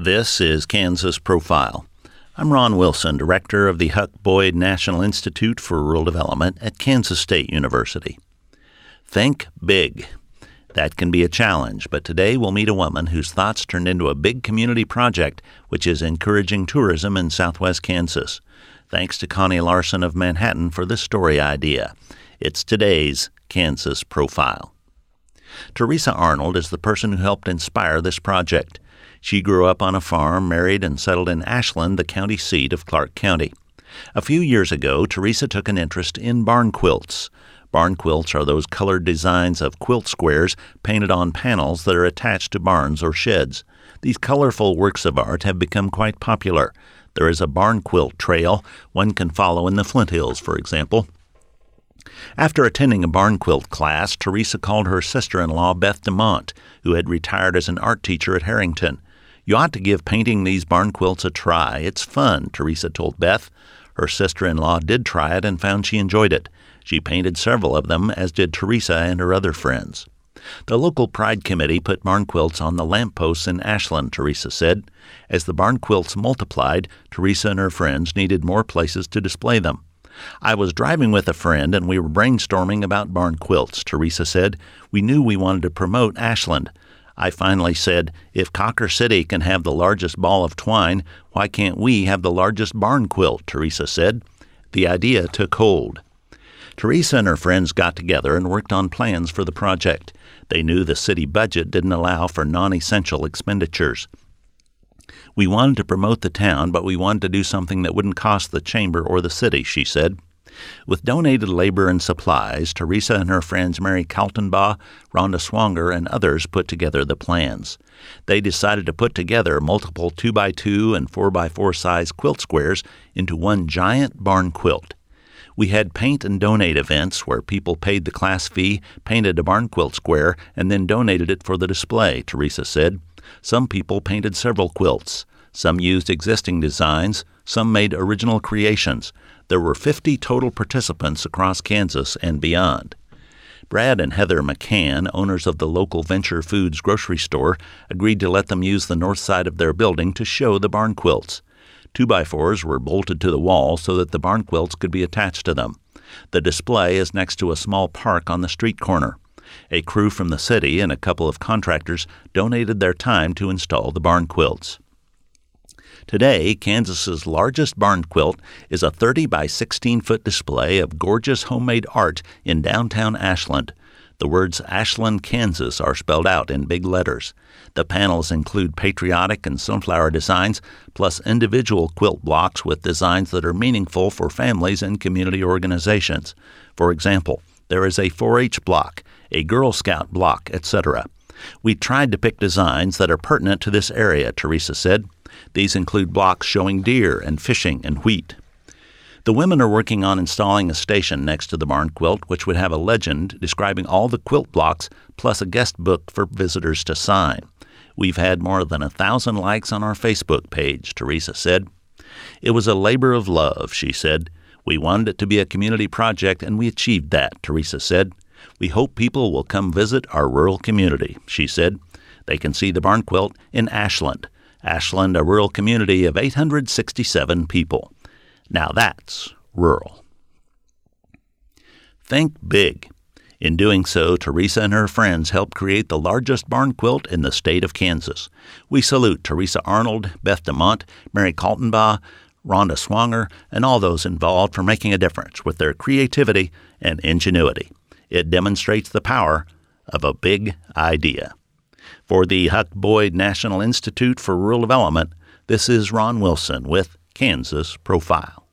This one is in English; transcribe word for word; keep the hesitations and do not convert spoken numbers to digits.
This is Kansas Profile. I'm Ron Wilson, director of the Huck Boyd National Institute for Rural Development at Kansas State University. Think big. That can be a challenge, but today we'll meet a woman whose thoughts turned into a big community project which is encouraging tourism in southwest Kansas. Thanks to Connie Larson of Manhattan for this story idea. It's today's Kansas Profile. Teresa Arnold is the person who helped inspire this project. She grew up on a farm, married, and settled in Ashland, the county seat of Clark County. A few years ago, Teresa took an interest in barn quilts. Barn quilts are those colored designs of quilt squares painted on panels that are attached to barns or sheds. These colorful works of art have become quite popular. There is a barn quilt trail one can follow in the Flint Hills, for example. After attending a barn quilt class, Teresa called her sister-in-law, Beth DeMont, who had retired as an art teacher at Harrington. "You ought to give painting these barn quilts a try. It's fun," Teresa told Beth. Her sister-in-law did try it and found she enjoyed it. She painted several of them, as did Teresa and her other friends. The local Pride Committee put barn quilts on the lampposts in Ashland, Teresa said. As the barn quilts multiplied, Teresa and her friends needed more places to display them. "I was driving with a friend and we were brainstorming about barn quilts," Teresa said. "We knew we wanted to promote Ashland. I finally said, if Cocker City can have the largest ball of twine, why can't we have the largest barn quilt?" Teresa said. The idea took hold. Teresa and her friends got together and worked on plans for the project. They knew the city budget didn't allow for non-essential expenditures. "We wanted to promote the town, but we wanted to do something that wouldn't cost the chamber or the city," she said. With donated labor and supplies, Teresa and her friends Mary Kaltenbaugh, Rhonda Swanger, and others put together the plans. They decided to put together multiple two by two and four by four size quilt squares into one giant barn quilt. "We had paint and donate events where people paid the class fee, painted a barn quilt square, and then donated it for the display," Teresa said. Some people painted several quilts. Some used existing designs. Some made original creations. There were fifty total participants across Kansas and beyond. Brad and Heather McCann, owners of the local Venture Foods grocery store, agreed to let them use the north side of their building to show the barn quilts. Two-by-fours were bolted to the wall so that the barn quilts could be attached to them. The display is next to a small park on the street corner. A crew from the city and a couple of contractors donated their time to install the barn quilts. Today, Kansas's largest barn quilt is a thirty by sixteen foot display of gorgeous homemade art in downtown Ashland. The words Ashland, Kansas are spelled out in big letters. The panels include patriotic and sunflower designs, plus individual quilt blocks with designs that are meaningful for families and community organizations. For example, there is a four H block, a Girl Scout block, et cetera. "We tried to pick designs that are pertinent to this area," Teresa said. These include blocks showing deer and fishing and wheat. The women are working on installing a station next to the barn quilt, which would have a legend describing all the quilt blocks, plus a guest book for visitors to sign. "We've had more than a thousand likes on our Facebook page," Teresa said. "It was a labor of love," she said. "We wanted it to be a community project, and we achieved that," Teresa said. "We hope people will come visit our rural community," she said. They can see the barn quilt in Ashland. Ashland, a rural community of eight hundred sixty-seven people. Now that's rural. Think big. In doing so, Teresa and her friends helped create the largest barn quilt in the state of Kansas. We salute Teresa Arnold, Beth DeMont, Mary Kaltenbaugh, Rhonda Swanger, and all those involved for making a difference with their creativity and ingenuity. It demonstrates the power of a big idea. For the Huck Boyd National Institute for Rural Development, this is Ron Wilson with Kansas Profile.